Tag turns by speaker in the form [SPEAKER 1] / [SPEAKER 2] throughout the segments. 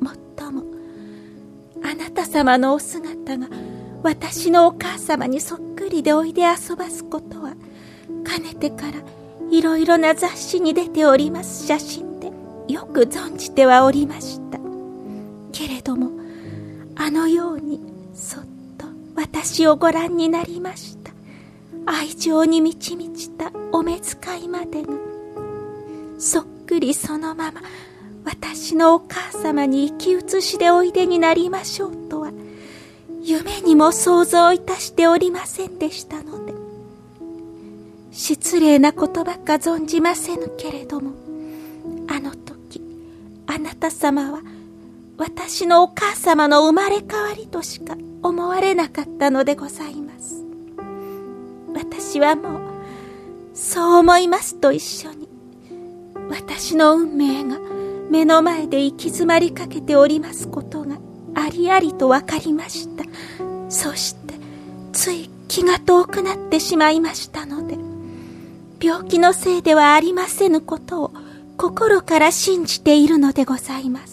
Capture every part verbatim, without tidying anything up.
[SPEAKER 1] もっともあなた様のお姿が私のお母様にそっくりでおいで遊ばすことは、かねてからいろいろな雑誌に出ております写真でよく存じてはおりました。けれどもあのようにそっと私をご覧になりました。愛情に満ち満ちたお目遣いまでがそっくりそのまま私のお母様に生き写しでおいでになりましょうとは夢にも想像いたしておりませんでしたので、失礼なことばか存じませぬけれども、あの時あなた様は私のお母様の生まれ変わりとしか思われなかったのでございます。私はもうそう思いますと一緒に、私の運命が目の前で行き詰まりかけておりますことがありありとわかりました。そしてつい気が遠くなってしまいましたので、病気のせいではありませぬことを心から信じているのでございます。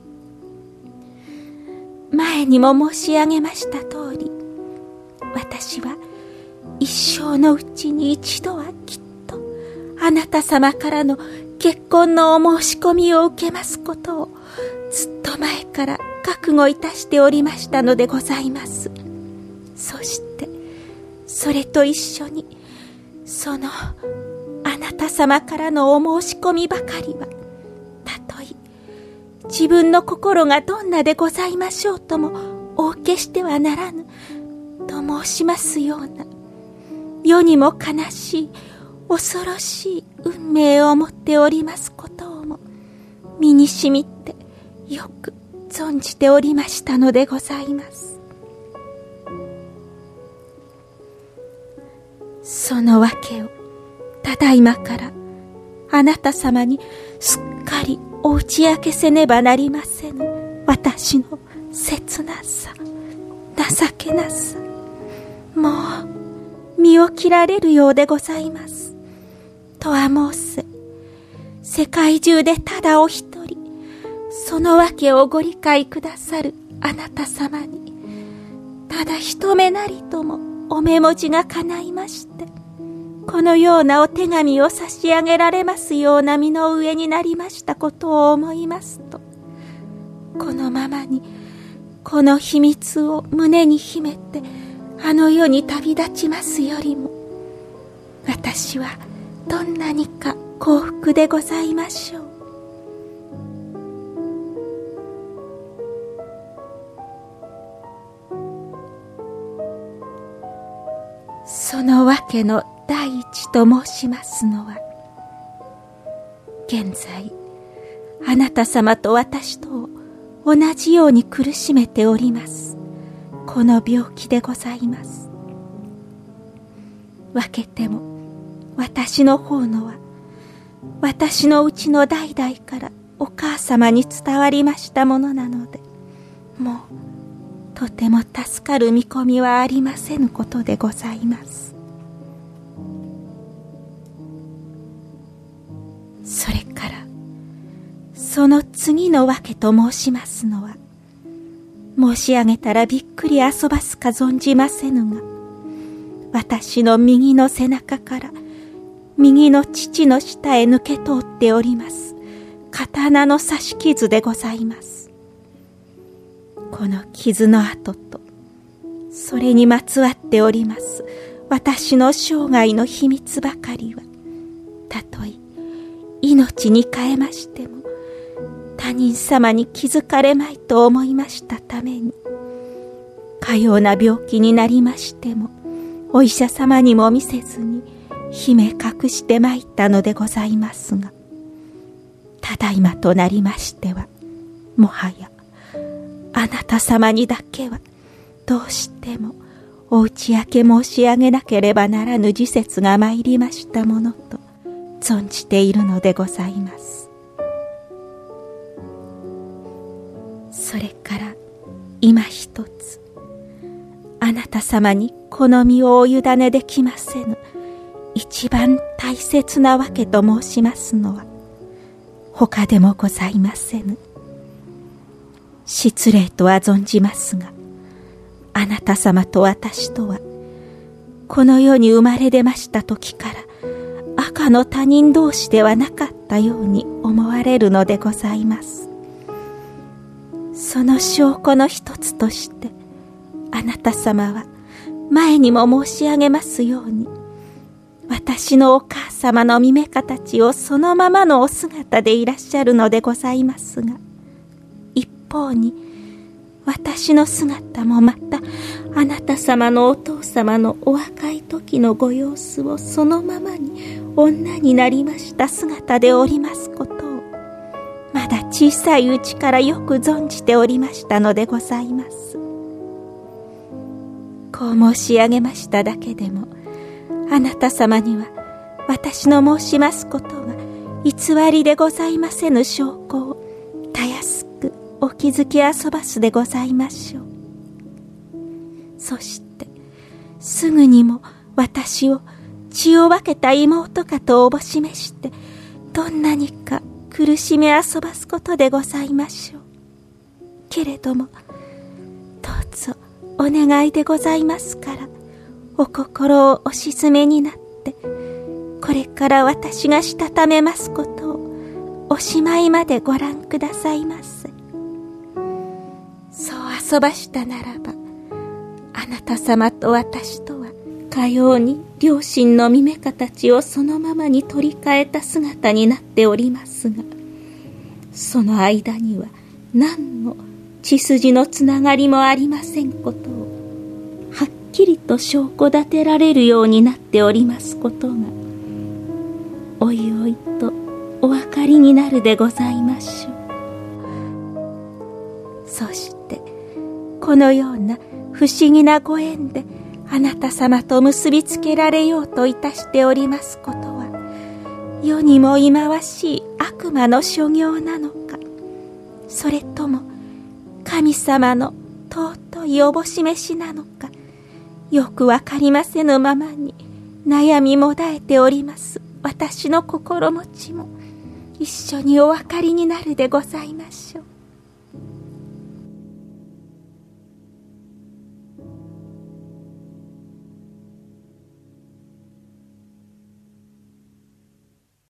[SPEAKER 1] 前にも申し上げました通り、私は一生のうちに一度はきっとあなた様からの結婚のお申し込みを受けますことをずっと前から覚悟いたしておりましたのでございます。そしてそれと一緒にそのあなた様からのお申し込みばかりは、たとえ自分の心がどんなでございましょうともお受けしてはならぬと申しますような、世にも悲しい恐ろしい運命を持っておりますことをも身にしみてよく存じておりましたのでございます。そのわけをただいまからあなた様にすっかりお打ち明けせねばなりませぬ私の切なさ、情けなさ、もう身を切られるようでございます。とは申せ、世界中でただお一人そのわけをご理解くださるあなた様に、ただ一目なりともお目文字が叶いまして、このようなお手紙を差し上げられますような身の上になりましたことを思いますと、このままにこの秘密を胸に秘めてあの世に旅立ちますよりも、私はどんなにか幸福でございましょう。そのわけの第一と申しますのは、現在あなた様と私とを同じように苦しめておりますこの病気でございます。分けても私の方のは、私のうちの代々からお母様に伝わりましたものなので、もうとても助かる見込みはありませぬことでございます。それからその次のわけと申しますのは、申し上げたらびっくり遊ばすか存じませぬが、私の右の背中から右の乳の下へ抜け通っております刀の刺し傷でございます。この傷の跡とそれにまつわっております私の生涯の秘密ばかりは、たとえ命に変えましても他人様に気づかれまいと思いましたために、かような病気になりましてもお医者様にも見せずに秘め隠してまいったのでございますが、ただいまとなりましてはもはやあなた様にだけはどうしてもお打ち明け申し上げなければならぬ時節が参りましたものと存じているのでございます。それから今一つ、あなた様にこの身をお委ねできませぬ一番大切なわけと申しますのは他でもございませぬ。 失礼とは存じますが、あなた様と私とはこの世に生まれ出ました時から赤の他人同士ではなかったように思われるのでございます。その証拠の一つとして、あなた様は前にも申し上げますように、私のお母様の御目形をそのままのお姿でいらっしゃるのでございますが、一方に私の姿もまたあなた様のお父様のお若い時のご様子をそのままに女になりました姿でおりますことを、まだ小さいうちからよく存じておりましたのでございます。こう申し上げましただけでも、あなた様には私の申しますことが偽りでございませぬ証拠をたやすくお気づき遊ばすでございましょう。そしてすぐにも私を血を分けた妹かとおぼしめして、どんなにか苦しめ遊ばすことでございましょう。けれどもどうぞお願いでございますから、お心をお静めになって、これから私がしたためますことをおしまいまでご覧くださいませ。そう遊ばしたならば、あなた様と私とはかように両親の御目形をそのままに取り替えた姿になっておりますが、その間には何の血筋のつながりもありませんことをはっきりと証拠立てられるようになっておりますことが、おいおいとお分かりになるでございましょう。そしてこのような不思議なご縁であなた様と結びつけられようといたしておりますことは、世にも忌まわしい悪魔の所業なのか、それとも神様の尊いおぼしめしなのか、よくわかりませぬままに悩みもだえております私の心持ちも一緒にお分かりになるでございましょう。